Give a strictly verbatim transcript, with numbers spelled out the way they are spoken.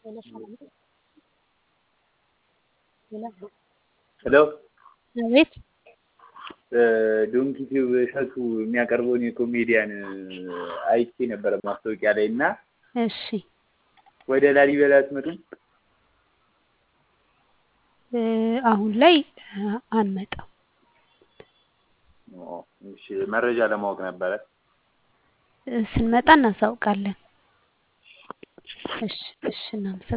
ሄሎ አቤት ዶንኪ ቲዩብ እሸቱ የሚያቀርበውን የኮሜዲያን አይቼ ነበር ማስታወቂያ ላይ እና እሺ ወደ ላሊበላ አትመጡም? አሁን ላይ አንመጣም። እሺ መረጃ ለማወቅ ነበረ። ስንመጣ እናሳውቃለን። እሺ እሺ እናመሰግናለን።